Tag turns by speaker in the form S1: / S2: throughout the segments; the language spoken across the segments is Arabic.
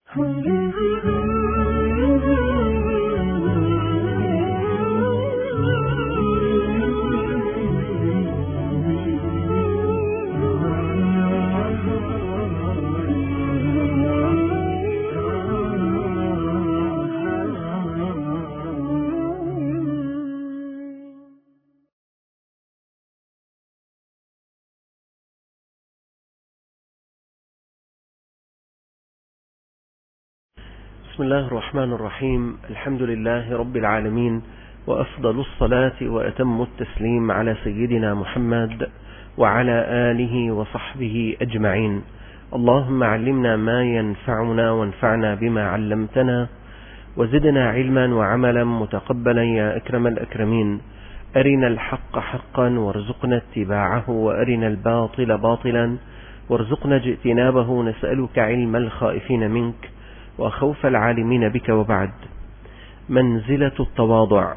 S1: بسم الله الرحمن الرحيم. الحمد لله رب العالمين، وأفضل الصلاة وأتم التسليم على سيدنا محمد وعلى آله وصحبه أجمعين. اللهم علمنا ما ينفعنا وانفعنا بما علمتنا، وزدنا علما وعملا متقبلا يا أكرم الأكرمين. أرنا الحق حقا وارزقنا اتباعه، وأرنا الباطل باطلا وارزقنا اجتنابه. نسألك علم الخائفين منك وخوف العالمين بك. وبعد. منزلة التواضع.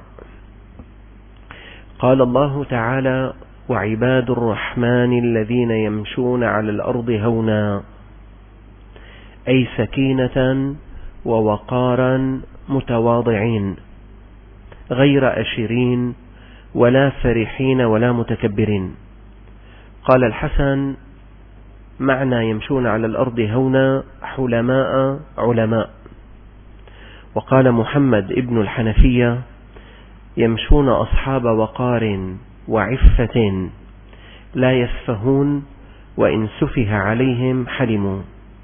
S1: قال الله تعالى: وعباد الرحمن الذين يمشون على الأرض هونا، أي سكينة ووقارا، متواضعين غير أشرين ولا فرحين ولا متكبرين. قال الحسن: معنى يمشون على الأرض هونا حلماء علماء. وقال محمد ابن الحنفية: يمشون أصحاب وقار وعفة لا يسفهون، وإن سفه عليهم حلموا.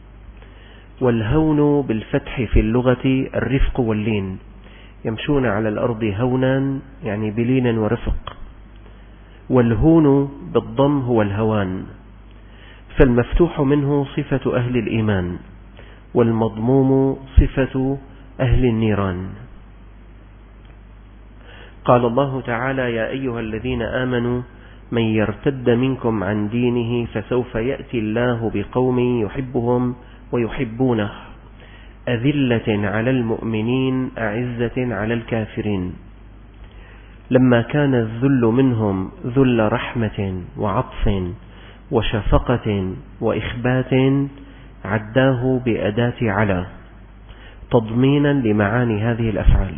S1: والهون بالفتح في اللغة الرفق واللين. يمشون على الأرض هونا يعني بلين ورفق، والهون بالضم هو الهوان، فالمفتوح منه صفة أهل الإيمان، والمضموم صفة أهل النيران. قال الله تعالى: يا أيها الذين آمنوا من يرتد منكم عن دينه فسوف يأتي الله بقوم يحبهم ويحبونه، أذلة على المؤمنين أعزة على الكافرين. لما كان الذل منهم ذل رحمة وعطف وشفقة وإخبات، عداه بأداة على، تضمينا لمعاني هذه الأفعال.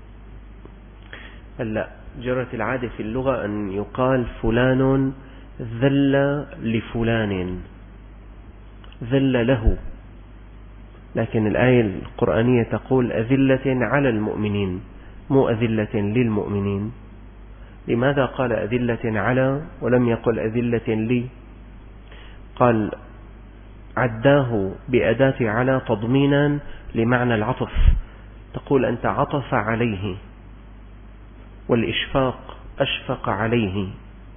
S1: هلا جرت العادة في اللغة أن يقال فلان ذل لفلان، ذل له، لكن الآية القرآنية تقول أذلة على المؤمنين، مو أذلة للمؤمنين. لماذا قال أذلة على ولم يقل أذلة لي؟ قال عداه بأداة على تضمينا لمعنى العطف، تقول أنت عطف عليه، والإشفاق أشفق عليه،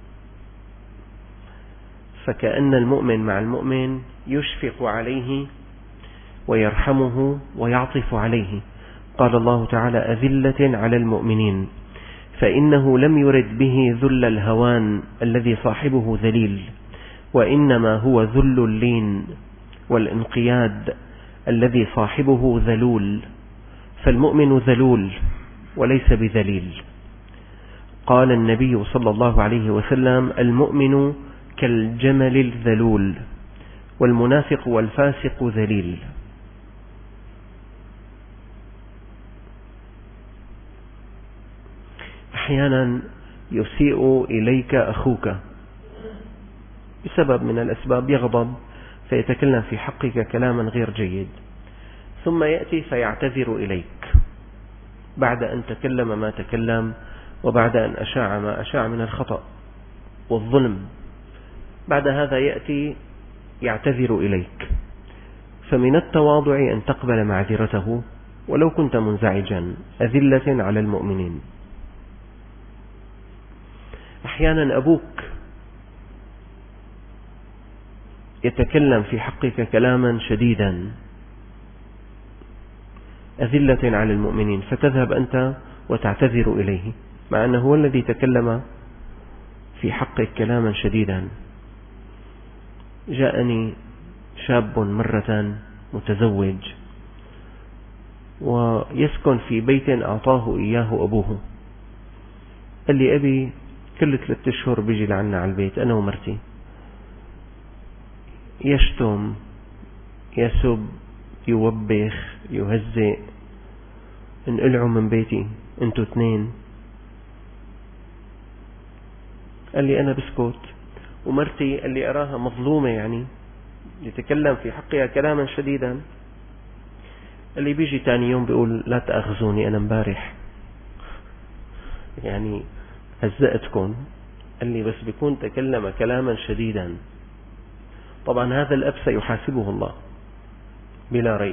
S1: فكأن المؤمن مع المؤمن يشفق عليه ويرحمه ويعطف عليه. قال الله تعالى: أذلة على المؤمنين، فإنه لم يرد به ذل الهوان الذي صاحبه ذليل، وإنما هو ذل اللين والانقياد الذي صاحبه ذلول، فالمؤمن ذلول وليس بذليل. قال النبي صلى الله عليه وسلم: المؤمن كالجمل الذلول، والمنافق والفاسق ذليل. أحيانا يسيء إليك أخوك بسبب من الأسباب، يغضب فيتكلم في حقك كلاما غير جيد، ثم يأتي فيعتذر إليك بعد أن تكلم ما تكلم، وبعد أن أشاع ما أشاع من الخطأ والظلم. بعد هذا يأتي يعتذر إليك، فمن التواضع أن تقبل معذرته ولو كنت منزعجا. أذلة على المؤمنين. أحيانا أبوك يتكلم في حقك كلاما شديدا، أذلة على المؤمنين، فتذهب أنت وتعتذر إليه مع أنه هو الذي تكلم في حقك كلاما شديدا. جاءني شاب مرة متزوج ويسكن في بيت أعطاه إياه أبوه. قال لي: أبي كل 3 أشهر بيجي لعنا على البيت أنا ومرتي، يشتم، يسب، يوبخ يهزئ، انقلعوا من بيتي انتوا اثنين. قال لي أنا بسكت، ومرتي اللي أراها مظلومة يعني يتكلم في حقها كلاما شديدا، اللي بيجي تاني يوم بيقول لا تأخذوني أنا امبارح يعني هزأتكم. قال لي بس بيكون تكلم كلاما شديدا. طبعا هذا الأب سيحاسبه الله بلا ريب،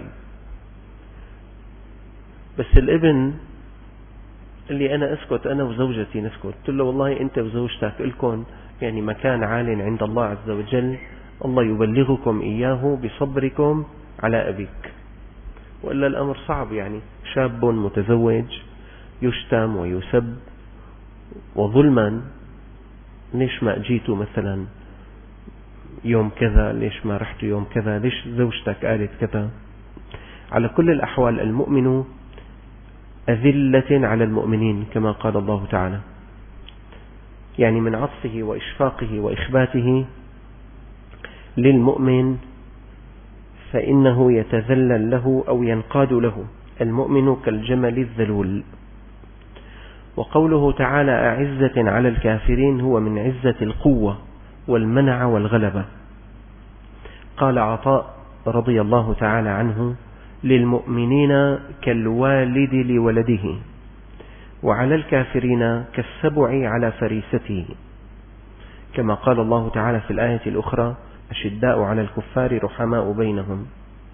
S1: بس الابن اللي أنا أسكت أنا وزوجتي نسكت. قلت له والله أنت وزوجتك لكم يعني مكان عال عند الله عز وجل، الله يبلغكم إياه بصبركم على أبيك، وإلا الأمر صعب. يعني شاب متزوج يشتم ويسب وظلما، ليش ما أجيتوا مثلا يوم كذا، ليش ما رحتوا يوم كذا، ليش زوجتك قالت كذا. على كل الأحوال المؤمن أذلة على المؤمنين كما قال الله تعالى، يعني من عطفه وإشفاقه وإخباته للمؤمن فإنه يتذلل له أو ينقاد له. المؤمن كالجمل الذلول. وقوله تعالى أعزة على الكافرين هو من عزة القوة والمنع والغلبة. قال عطاء رضي الله تعالى عنه للمؤمنين كالوالد لولده، وعلى الكافرين كالسبع على فريسته، كما قال الله تعالى في الآية الأخرى أشداء على الكفار رحماء بينهم.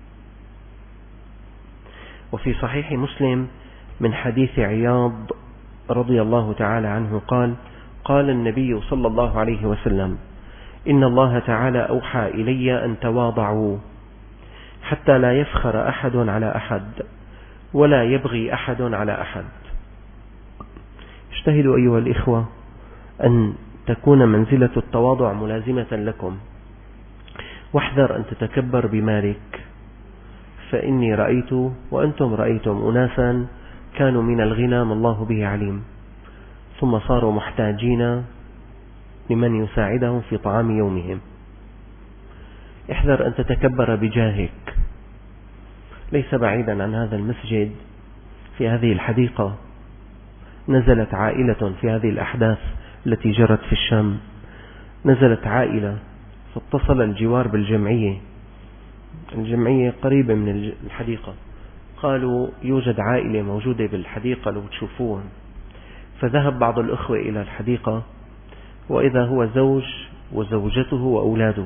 S1: وفي صحيح مسلم من حديث عياض رضي الله تعالى عنه قال قال النبي صلى الله عليه وسلم إن الله تعالى أوحى إلي أن تواضعوا حتى لا يفخر أحد على أحد ولا يبغي أحد على أحد. اجتهدوا أيها الإخوة أن تكون منزلة التواضع ملازمة لكم، واحذر أن تتكبر بمالك، فإني رأيت وأنتم رأيتم أناسا كانوا من الغنى ما الله به عليم، ثم صاروا محتاجين لمن يساعدهم في طعام يومهم. احذر أن تتكبر بجاهك. ليس بعيدا عن هذا المسجد في هذه الحديقة نزلت عائلة في هذه الأحداث التي جرت في الشام. نزلت عائلة فاتصل الجوار بالجمعية، الجمعية قريبة من الحديقة، قالوا يوجد عائلة موجودة بالحديقة لو تشوفوهم. فذهب بعض الأخوة إلى الحديقة وإذا هو زوج وزوجته وأولاده.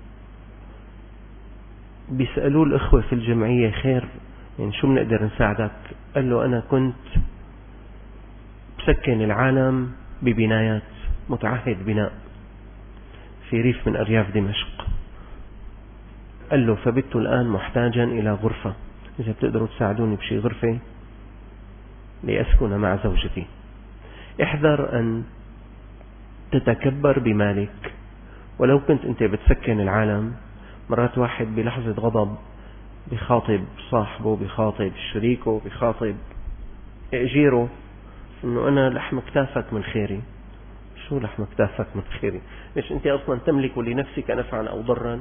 S1: بيسألوا الأخوة في الجمعية خير يعني شو بنقدر نساعدك؟ قال له أنا كنت بسكن العالم ببنايات، متعهد بناء في ريف من أرياف دمشق. قال له فبت الآن محتاجا إلى غرفة، إذا بتقدروا تساعدوني بشي غرفة لأسكن مع زوجتي. احذر أن تتكبر بمالك. ولو كنت أنت بتسكن العالم، مرات واحد بلحظة غضب بخاطب صاحبه، بخاطب شريكه، بخاطب أجيره إنه أنا لحم كتافك من خيري. شو لحم كتافك من خيري؟ ليش أنت أصلا تملك لنفسك نفعا أو ضرا؟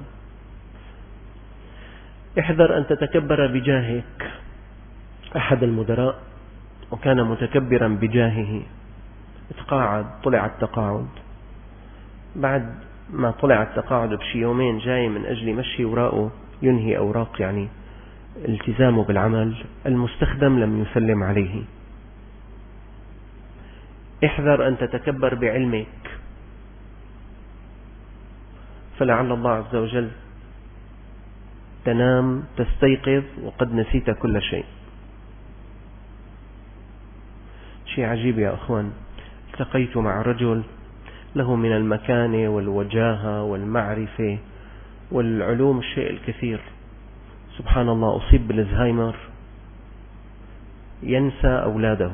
S1: احذر أن تتكبر بجاهك. أحد المدراء وكان متكبرا بجاهه اتقاعد، طلع التقاعد. بعد ما طلع التقاعد بشي يومين جاي من أجل مشي وراءه ينهي أوراق يعني التزامه بالعمل، المستخدم لم يسلم عليه. احذر أن تتكبر بعلمك، فلعل الله عز وجل تنام تستيقظ وقد نسيت كل شيء. شيء عجيب يا أخوان، التقيت مع رجل له من المكانة والوجاهة والمعرفة والعلوم الشيء الكثير. سبحان الله أصيب بالزهايمر، ينسى أولاده،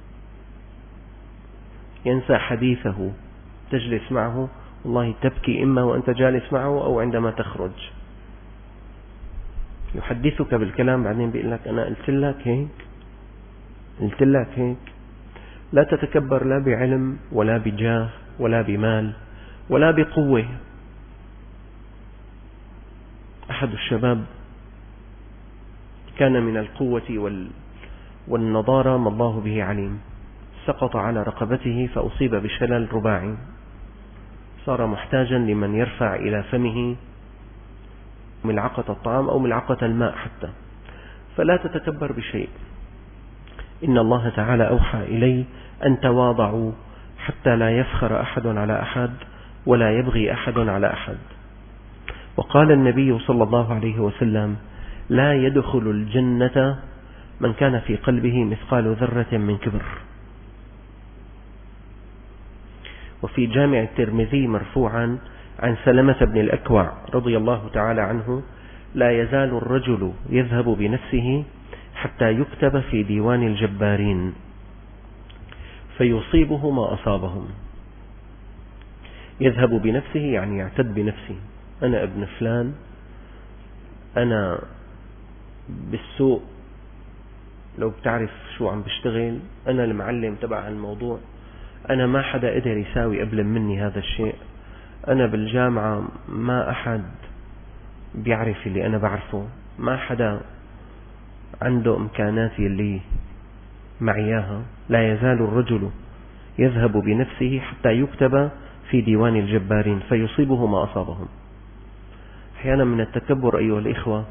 S1: ينسى حديثه. تجلس معه والله تبكي إما وأنت جالس معه أو عندما تخرج. يحدثك بالكلام بعدين بيقول لك أنا قلت لك هيك، قلت لك هيك. لا تتكبر لا بعلم ولا بجاه ولا بمال ولا بقوة. أحد الشباب كان من القوة والنضارة ما الله به عليم، سقط على رقبته فأصيب بشلل رباعي، صار محتاجا لمن يرفع إلى فمه ملعقة الطعام أو ملعقة الماء حتى. فلا تتكبر بشيء، إن الله تعالى أوحى إلي أن تواضعوا حتى لا يفخر أحد على أحد ولا يبغي أحد على أحد. وقال النبي صلى الله عليه وسلم: لا يدخل الجنة من كان في قلبه مثقال ذرة من كبر. وفي جامع الترمذي مرفوعا عن سلمة بن الأكوع رضي الله تعالى عنه: لا يزال الرجل يذهب بنفسه حتى يكتب في ديوان الجبارين فيصيبه ما أصابهم. يذهب بنفسه يعني يعتد بنفسه، أنا ابن فلان، أنا بالسوق لو بتعرف شو عم بشتغل، أنا المعلم تبع الموضوع، أنا ما حدا قدر يساوي قبل مني هذا الشيء، أنا بالجامعة ما أحد بيعرف اللي أنا بعرفه، ما حدا عنده إمكاناتي اللي معياها. لا يزال الرجل يذهب بنفسه حتى يكتب في ديوان الجبارين فيصيبه ما أصابهم. أحيانا من التكبر أيها الإخوة،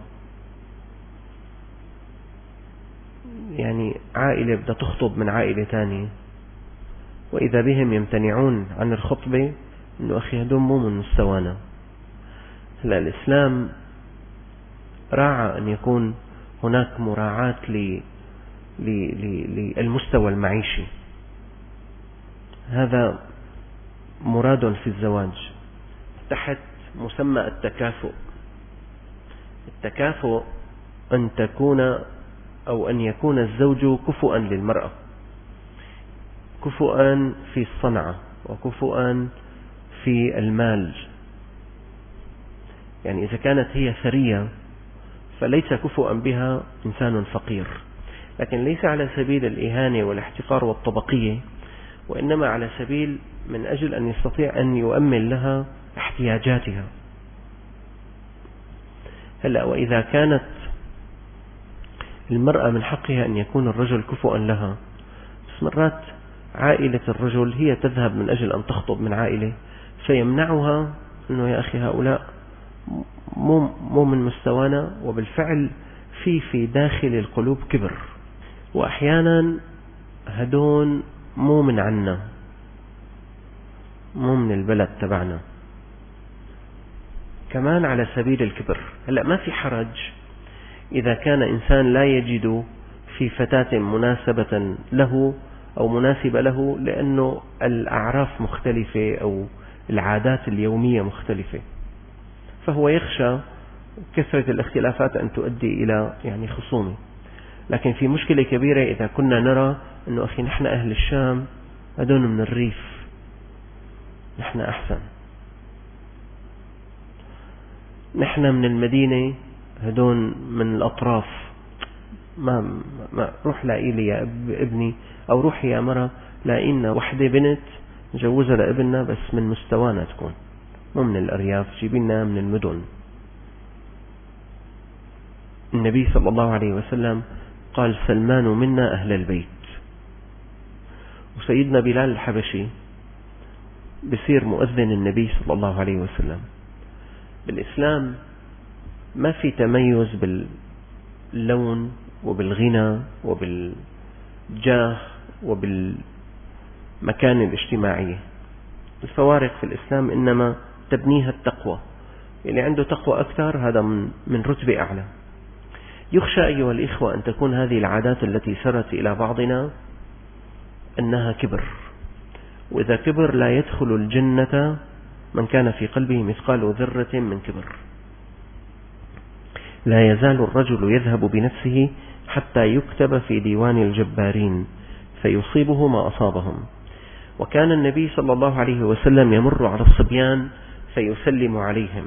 S1: يعني عائلة بدها تخطب من عائلة تانية وإذا بهم يمتنعون عن الخطبة، إنه أخي هدول مو من مستوانا. هلا الإسلام راعى أن يكون هناك مراعاة للمستوى المعيشي، هذا مراد في الزواج تحت مسمى التكافؤ. التكافؤ أن تكون أو أن يكون الزوج كفؤا للمرأة، كفؤا في الصنعة وكفؤا في المال. يعني إذا كانت هي ثرية فليس كفؤا بها إنسان فقير، لكن ليس على سبيل الإهانة والاحتقار والطبقية، وإنما على سبيل من أجل أن يستطيع أن يؤمن لها احتياجاتها. هلا وإذا كانت المرأة من حقها أن يكون الرجل كفؤا لها، بس مرات عائلة الرجل هي تذهب من أجل أن تخطب من عائلة فيمنعها أنه يا أخي هؤلاء مو من مستوانا، وبالفعل في داخل القلوب كبر، وأحيانا هدون مو من عنا، مو من البلد تبعنا، كمان على سبيل الكبر. هلأ ما في حرج إذا كان إنسان لا يجد في فتاة مناسبة له أو مناسبة له، لأنه الأعراف مختلفة أو العادات اليومية مختلفة، فهو يخشى كثرة الاختلافات أن تؤدي إلى يعني خصومة. لكن في مشكلة كبيرة إذا كنا نرى أنه أخي نحن أهل الشام هدول من الريف، نحن أحسن، نحن من المدينة هدول من الأطراف، ما روح لاقي لي يا ابني، أو روح يا مرة لاقي لنا وحدة بنت نجوزها لابننا بس من مستوانا تكون، مو من الأرياف، جيبينا من المدن. النبي صلى الله عليه وسلم قال: سلمان منا أهل البيت. وسيدنا بلال الحبشي بصير مؤذن النبي صلى الله عليه وسلم. بالإسلام ما في تميز باللون وبالغنى وبالجاه وبالمكان الاجتماعي. الفوارق في الإسلام إنما تبنيها التقوى، اللي عنده تقوى أكثر هذا من رتبة أعلى. يخشى أيها الإخوة أن تكون هذه العادات التي سرت إلى بعضنا أنها كبر، وإذا كبر لا يدخل الجنة من كان في قلبه مثقال ذرة من كبر. لا يزال الرجل يذهب بنفسه حتى يكتب في ديوان الجبارين فيصيبه ما أصابهم. وكان النبي صلى الله عليه وسلم يمر على الصبيان فيسلم عليهم.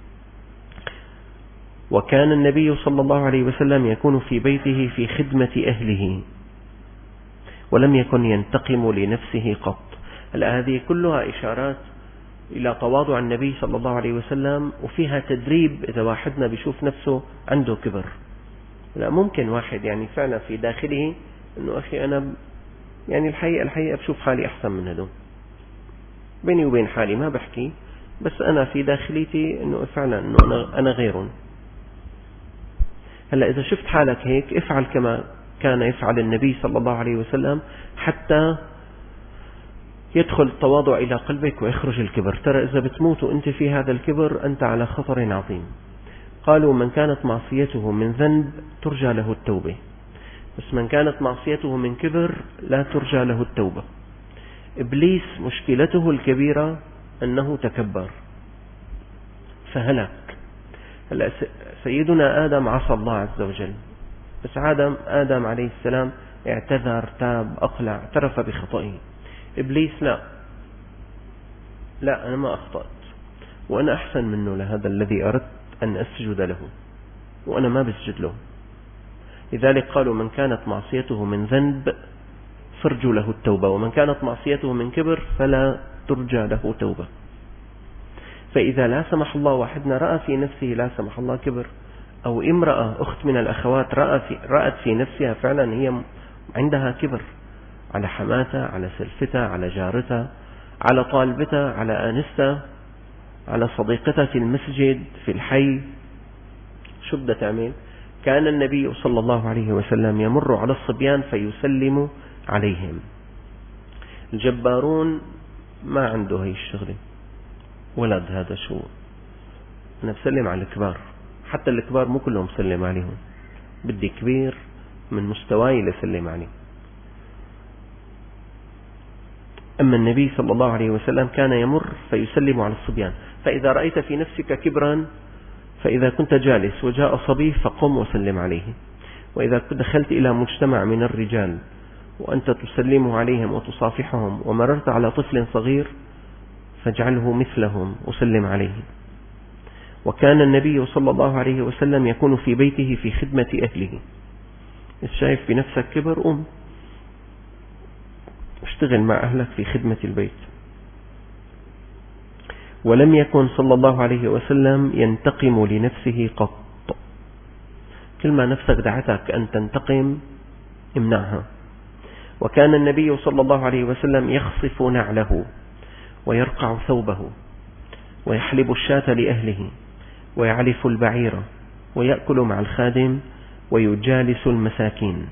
S1: وكان النبي صلى الله عليه وسلم يكون في بيته في خدمة أهله، ولم يكن ينتقم لنفسه قط. هذه كلها إشارات إلى تواضع النبي صلى الله عليه وسلم، وفيها تدريب إذا واحدنا بيشوف نفسه عنده كبر. لا، ممكن واحد يعني فعلا في داخله انه اخي انا يعني الحقيقة بشوف حالي احسن من هدول، بيني وبين حالي ما بحكي، بس انا في داخليتي انه فعلا انه انا غيرهم. هلا اذا شفت حالك هيك افعل كما كان يفعل النبي صلى الله عليه وسلم حتى يدخل التواضع إلى قلبك ويخرج الكبر. ترى إذا بتموت وأنت في هذا الكبر أنت على خطر عظيم. قالوا من كانت معصيته من ذنب ترجى له التوبة، بس من كانت معصيته من كبر لا ترجى له التوبة. إبليس مشكلته الكبيرة أنه تكبر فهلك. هلا سيدنا آدم عصى الله عز وجل، بس آدم عليه السلام اعتذر، تاب، أقلع، اعترف بخطئه. إبليس لا أنا ما أخطأت، وأنا أحسن منه لهذا الذي أردت أن أسجد له، وأنا ما بسجد له. لذلك قالوا من كانت معصيته من ذنب فرجوا له التوبة، ومن كانت معصيته من كبر فلا ترجى له توبة. فإذا لا سمح الله واحدنا رأى في نفسه لا سمح الله كبر، أو امرأة أخت من الأخوات رأت في نفسها فعلا هي عندها كبر على حماتها، على سلفتها، على جارتها، على طالبتها، على آنستها، على صديقتها في المسجد، في الحي، شو بدها تعمل؟ كان النبي صلى الله عليه وسلم يمر على الصبيان فيسلم عليهم. الجبارون ما عنده هي الشغلة، ولد هذا شو، أنا بسلم على الكبار، حتى الكبار مو كلهم سلم عليهم، بدي كبير من مستواي لسلم عليه. أما النبي صلى الله عليه وسلم كان يمر فيسلم على الصبيان. فإذا رأيت في نفسك كبرا، فإذا كنت جالس وجاء صبي فقم وسلم عليه، وإذا دخلت إلى مجتمع من الرجال وأنت تسلم عليهم وتصافحهم ومررت على طفل صغير فاجعله مثلهم وسلم عليه. وكان النبي صلى الله عليه وسلم يكون في بيته في خدمة أهله. إذا شايف بنفسك كبر قم اشتغل مع أهلك في خدمة البيت. ولم يكن صلى الله عليه وسلم ينتقم لنفسه قط. كل ما نفسك دعتك أن تنتقم امنعها. وكان النبي صلى الله عليه وسلم يخصف نعله ويرقع ثوبه ويحلب الشاة لأهله ويعلف البعير ويأكل مع الخادم ويجالس المساكين،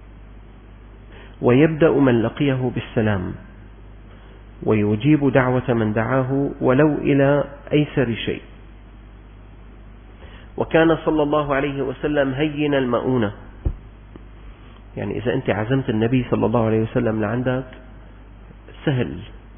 S1: ويبدأ من لقيه بالسلام، ويجيب دعوة من دعاه ولو إلى أيسر شيء. وكان صلى الله عليه وسلم هين المؤونة، يعني إذا أنت عزمت النبي صلى الله عليه وسلم لعندك سهل،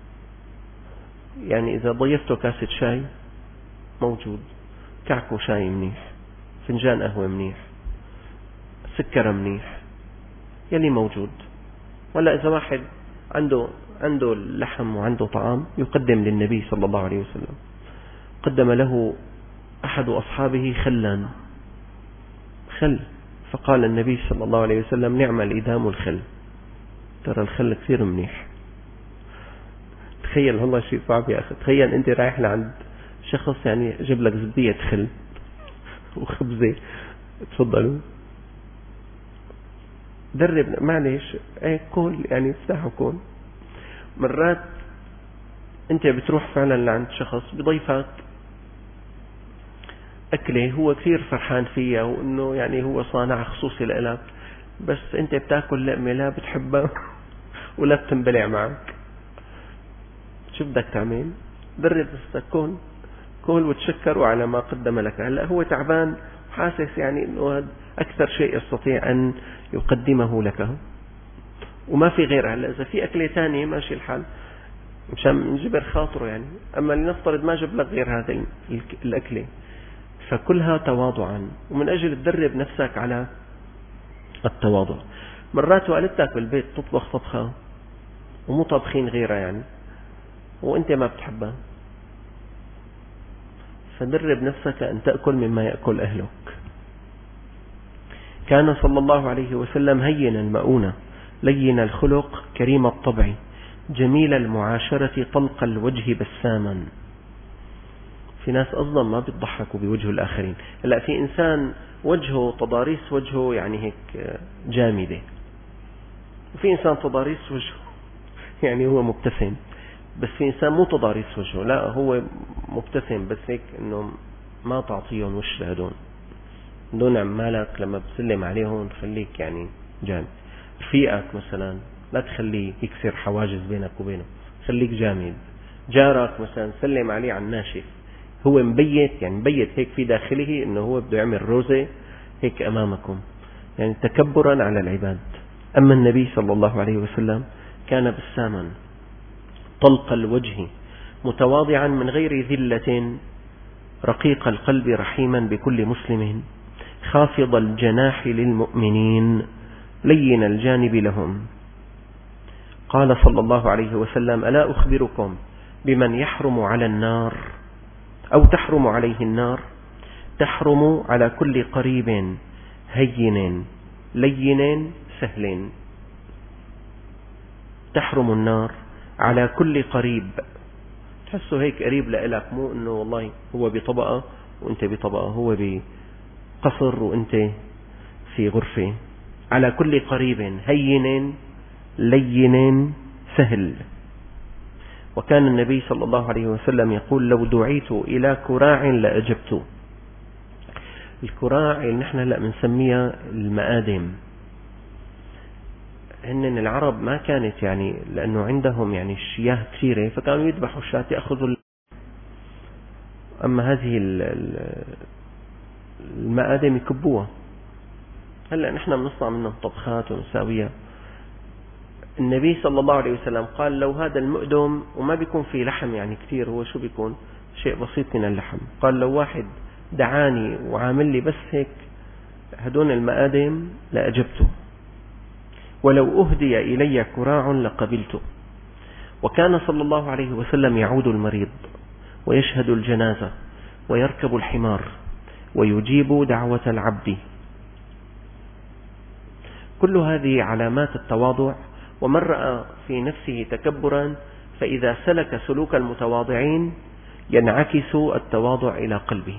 S1: يعني إذا ضيفته كاسة شاي موجود، كعكو شاي منيح، فنجان قهوة منيح، سكر منيح، يلي موجود. ولا إذا واحد عنده اللحم وعنده طعام يقدم للنبي صلى الله عليه وسلم. قدم له أحد أصحابه خل، فقال النبي صلى الله عليه وسلم نعم الإدام الخل، ترى الخل كثير منيح. تخيل والله شيء صعب يا أخي، تخيل أنت رايح لعند شخص يعني جيب لك زبدية خل وخبزة، تفضلوا درب معلش كل يعني افتحوا كل. مرات أنت بتروح فعلا لعند شخص بضيفك أكله هو كثير فرحان فيها وإنه يعني هو صانع خصوصي لك، بس أنت بتاكل لقمة لا بتحبها ولا بتنبلع معك، شو بدك تعمل؟ درب نفسك كل وتشكر على ما قدم لك. هلا هو تعبان حاسس يعني إنه هذا أكثر شيء يستطيع أن يقدمه لك وما في غيرها. هلا إذا في أكلة ثانية ماشي الحال مشان نجبر خاطره يعني، أما لنفترض ما جاب لك غير هذه الأكلة، فكلها تواضعا ومن أجل تدرب نفسك على التواضع. مرات والدتك بالبيت تطبخ طبخة ومو طبخين غيرها يعني وانت ما بتحبها، فدرب نفسك أن تأكل مما يأكل أهلك. كان صلى الله عليه وسلم هين المؤونة لين الخلق كريم الطبع جميل المعاشرة طلق الوجه بساما. في ناس أصلا ما بيضحكوا بوجه الآخرين. هلا في إنسان وجهه تضاريس وجهه يعني هيك جامدة، وفي إنسان تضاريس وجهه يعني هو مبتسم، بس في إنسان مو تضاريس وجهه، لا هو مبتسم بس هيك إنه ما تعطيهم وش لهدون، دون عمالك لما بتسلم عليهم خليك يعني جامد. رفيقك مثلا لا تخليه يكسر حواجز بينك وبينه، خليك جامد. جارك مثلا سلم عليه على الناشف، هو مبيت يعني مبيت هيك في داخله إنه هو بده يعمل روزة هيك أمامكم، يعني تكبرا على العباد. أما النبي صلى الله عليه وسلم كان بساما طلق الوجه متواضعا من غير ذلة، رقيق القلب رحيما بكل مسلم، خافض الجناح للمؤمنين لين الجانب لهم. قال صلى الله عليه وسلم: ألا أخبركم بمن يحرم على النار أو تحرم عليه النار؟ تحرم على كل قريب هين لين سهل. تحرم النار على كل قريب، تحسه هيك قريب لإلك، مو إنه والله هو بطبقة وأنت بطبقة، هو بقصر وأنت في غرفة. على كل قريب هين لين سهل. وكان النبي صلى الله عليه وسلم يقول: لو دعيت إلى كراع لأجبت. الكراع اللي نحن هلأ بنسميها المآدم، هن العرب ما كانت يعني لأنه عندهم يعني الشياه كثيرة فكانوا يذبحوا الشاة يأخذوا. أما هذه المآدم يكبوها. هلأ نحن بنصنع منهم طبخات ونساويها. النبي صلى الله عليه وسلم قال: لو هذا المؤدم وما بيكون فيه لحم يعني كثير، هو شو بيكون؟ شيء بسيط من اللحم. قال: لو واحد دعاني وعامل لي بس هيك هدون المآدم لأجبته، ولو أهدي إلي كراع لقبلته. وكان صلى الله عليه وسلم يعود المريض ويشهد الجنازة ويركب الحمار ويجيب دعوة العبد. كل هذه علامات التواضع. ومن رأى في نفسه تكبرا فإذا سلك سلوك المتواضعين ينعكس التواضع إلى قلبه.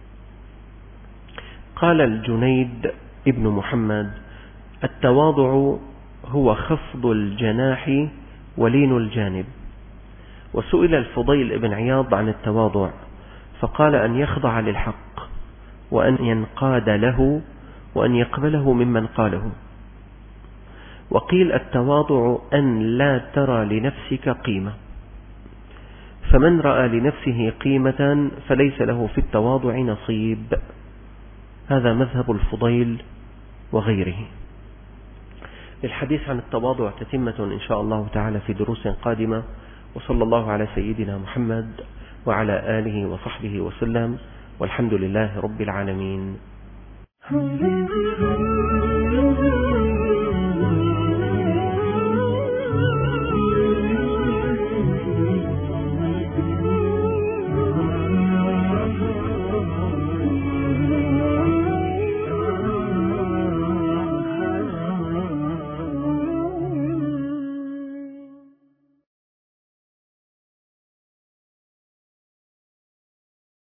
S1: قال الجنيد ابن محمد: التواضع هو خفض الجناح ولين الجانب. وسئل الفضيل بن عياض عن التواضع فقال: أن يخضع للحق، وأن ينقاد له، وأن يقبله ممن قاله. وقيل: التواضع أن لا ترى لنفسك قيمة، فمن رأى لنفسه قيمة فليس له في التواضع نصيب. هذا مذهب الفضيل وغيره. للحديث عن التواضع تتمة إن شاء الله تعالى في دروس قادمة. وصلى الله على سيدنا محمد وعلى آله وصحبه وسلم، والحمد لله رب العالمين.